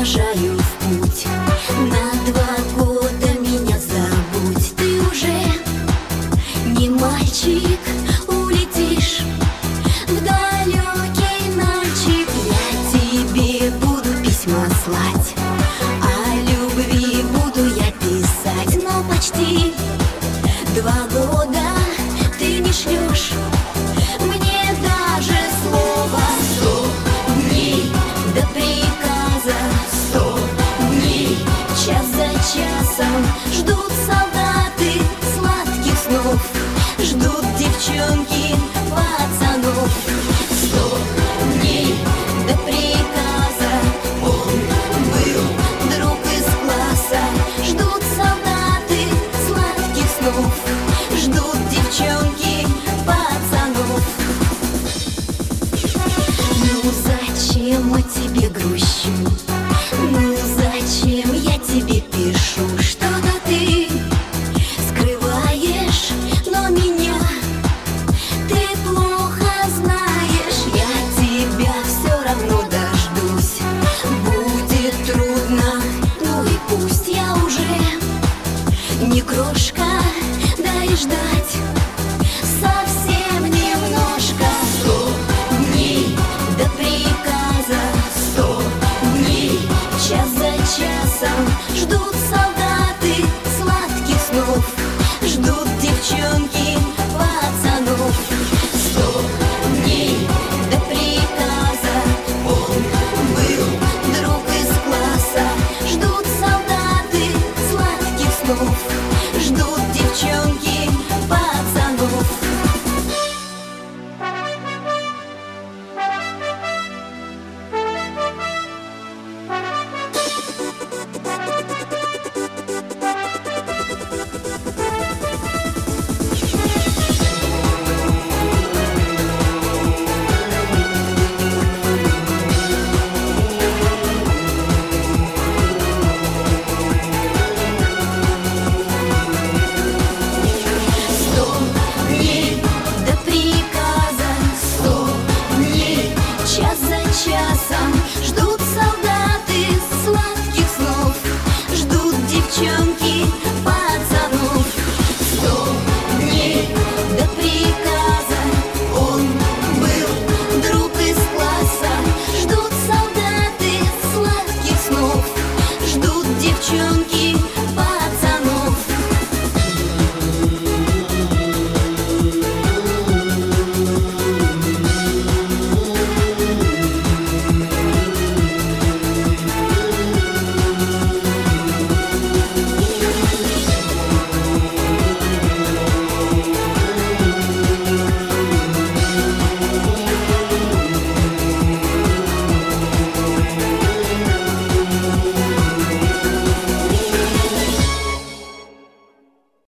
провожаю в путь. На 2 года меня забудь. Ты уже не мальчик, улетишь в далекий ночик. Я тебе буду письма слать, о любви буду я писать. Но почти 2 года ты не шлешь мне даже слова. 100 дней до приказа, 100 дней час за часом ждут солдаты сладких снов, ждут девчонки пацанов. 100 дней до приказа, он был друг из класса, ждут солдаты сладких снов, ждут девчонки пацанов. Ну зачем о тебе грущу? Ну зачем я тебе пишу? Что-то ты скрываешь, но меня ты плохо знаешь. Я тебя все равно дождусь. Будет трудно, ну и пусть. Я уже не крошка, дай ждать совсем немножко. 100 дней до приказа, 100 дней час за часом ждут солдаты сладких снов, ждут девчонки пацанов. 100 дней до приказа, он был друг из класса, ждут солдаты сладких снов, ждут девчонки пацанов. Часом ждут солдаты сладких снов, ждут девчонки пацанов. 100 дней до приказа, он был друг из класса, ждут солдаты сладких снов, ждут девчонки